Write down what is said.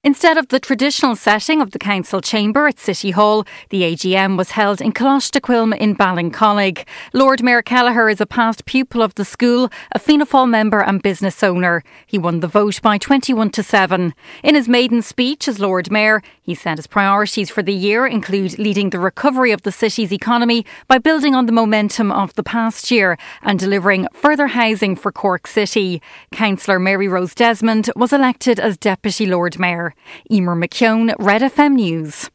Instead of the traditional setting of the council chamber at City Hall, the AGM was held in Coláiste in Ballincollig. Lord Mayor Kelleher is a past pupil of the school, a Fianna Fáil member and business owner. He won the vote by 21-7. In his maiden speech as Lord Mayor, he said his priorities for the year include leading the recovery of the city's economy by building on the momentum of the past year and delivering further housing for Cork City. Councillor Mary Rose Desmond was elected as Deputy Lord Mayor. Emer McKeown, Red FM News.